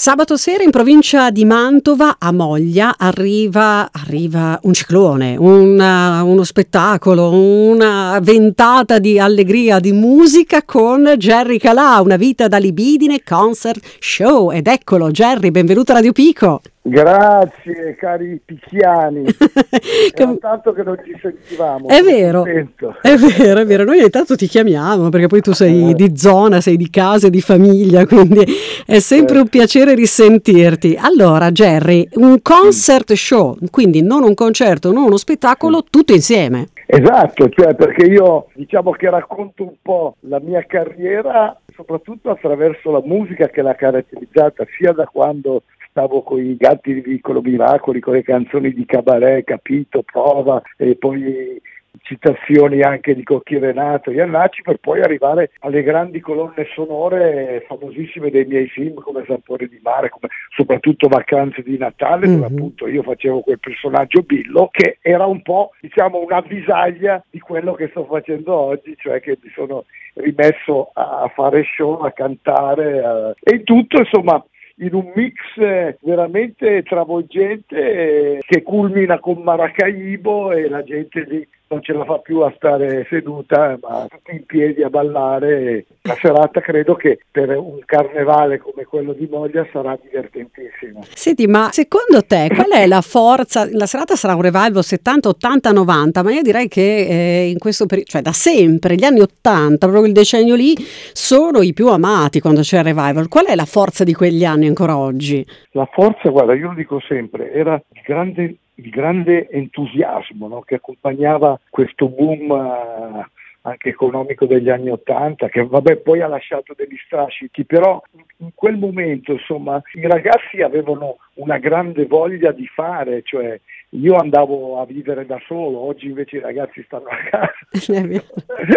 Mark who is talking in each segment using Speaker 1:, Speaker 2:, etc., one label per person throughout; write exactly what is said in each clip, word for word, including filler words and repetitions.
Speaker 1: Sabato sera in provincia di Mantova, a Moglia, arriva, arriva un ciclone, una- uno spettacolo, una ventata di allegria, di musica con Gerry Calà, una vita da libidine, concert show. Ed eccolo, Gerry, benvenuto a Radio Pico.
Speaker 2: Grazie cari picchiani, era
Speaker 1: Com-
Speaker 2: tanto che non ci sentivamo.
Speaker 1: È
Speaker 2: sono
Speaker 1: vero,
Speaker 2: contento.
Speaker 1: è vero, è vero. Noi ogni tanto ti chiamiamo perché poi tu sei
Speaker 2: Eh,
Speaker 1: di zona, sei di casa, di famiglia, quindi è sempre un
Speaker 2: certo.
Speaker 1: piacere risentirti. Allora, Gerry, un
Speaker 2: Mm,
Speaker 1: concert show, quindi non un concerto, non uno
Speaker 2: sì.
Speaker 1: spettacolo, tutto insieme.
Speaker 2: Esatto, cioè perché io diciamo che racconto un po' la mia carriera soprattutto attraverso la musica che l'ha caratterizzata sia da quando stavo con i Gatti di Piccolo Miracoli, con le canzoni di Cabaret, Capito, Prova e poi citazioni anche di Cocchi Renato, Iannacci, per poi arrivare alle grandi colonne sonore famosissime dei miei film come Sapore di mare, come soprattutto Vacanze di Natale, dove
Speaker 1: Mhm.
Speaker 2: appunto io facevo quel personaggio Billo che era un po' diciamo un'avvisaglia di quello che sto facendo oggi, cioè che mi sono rimesso a fare show, a cantare a- e in tutto insomma in un mix eh, veramente travolgente eh, che culmina con Maracaibo e la gente lì non ce la fa più a stare seduta ma tutti in piedi a ballare. La serata credo che per un carnevale come quello di Moglia sarà divertentissima.
Speaker 1: Senti, ma secondo te qual è la forza? La serata sarà un revival settanta, ottanta, novanta, ma io direi che eh, in questo periodo, cioè da sempre, gli anni ottanta, proprio il decennio lì, sono i più amati quando c'è il revival. Qual è la forza di quegli anni ancora oggi?
Speaker 2: La forza, guarda, io lo dico sempre, era il grande, il grande entusiasmo, no, che accompagnava questo boom eh, anche economico degli anni Ottanta, che vabbè poi ha lasciato degli strascichi, però in, in quel momento insomma i ragazzi avevano una grande voglia di fare, cioè io andavo a vivere da solo, oggi invece i ragazzi stanno a casa
Speaker 1: È vero.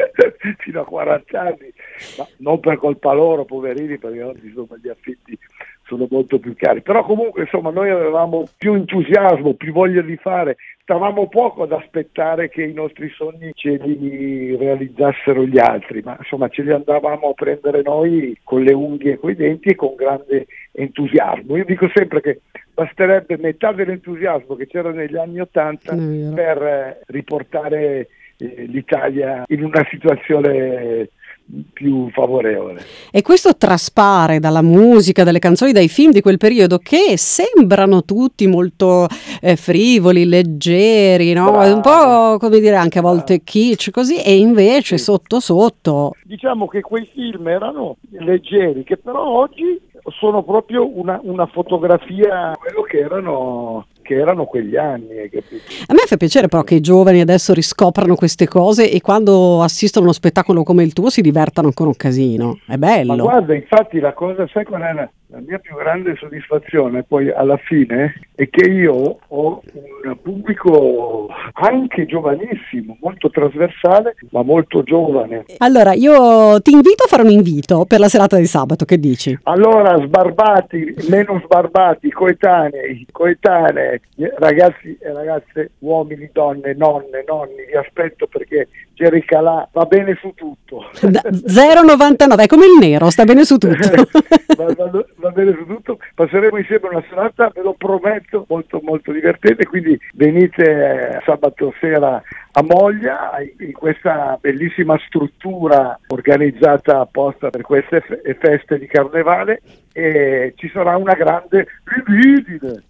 Speaker 2: fino a quaranta anni, ma non per colpa loro, poverini, perché oggi insomma gli affitti sono molto più cari, però comunque insomma noi avevamo più entusiasmo, più voglia di fare, stavamo poco ad aspettare che i nostri sogni ce li realizzassero gli altri, ma insomma ce li andavamo a prendere noi con le unghie e coi denti e con grande entusiasmo. Io dico sempre che basterebbe metà dell'entusiasmo che c'era negli anni Ottanta
Speaker 1: È vero.
Speaker 2: per eh, riportare eh, l'Italia in una situazione più favorevole.
Speaker 1: E questo traspare dalla musica, dalle canzoni, dai film di quel periodo che sembrano tutti molto eh, frivoli, leggeri, no? È un
Speaker 2: Brava,
Speaker 1: po' come dire anche a
Speaker 2: brava.
Speaker 1: volte kitsch così, e invece
Speaker 2: Sì.
Speaker 1: sotto sotto.
Speaker 2: Diciamo che quei film erano leggeri, che però oggi sono proprio una, una fotografia di quello che erano, che erano quegli anni, hai capito?
Speaker 1: A me fa piacere però che i giovani adesso riscoprano queste cose e quando assistono a uno spettacolo come il tuo si divertano ancora un casino. È
Speaker 2: Ma
Speaker 1: bello.
Speaker 2: guarda, infatti la cosa, sai qual è la, la mia più grande soddisfazione poi alla fine? È che io ho un pubblico anche giovanissimo, molto trasversale, ma molto giovane.
Speaker 1: Allora, io ti invito a fare un invito per la serata di sabato, che dici?
Speaker 2: Allora, sbarbati, meno sbarbati, coetanei, coetanee, ragazzi e ragazze, uomini, donne, nonne, nonni, vi aspetto perché Gerry Calà va bene su tutto.
Speaker 1: Da- zero virgola novantanove, è come il nero, sta bene su tutto.
Speaker 2: va, va- va bene su tutto, passeremo insieme una serata, ve lo prometto, molto molto divertente, quindi venite eh, sabato sera a Moglia in questa bellissima struttura organizzata apposta per queste fe- feste di carnevale e ci sarà una grande libidine.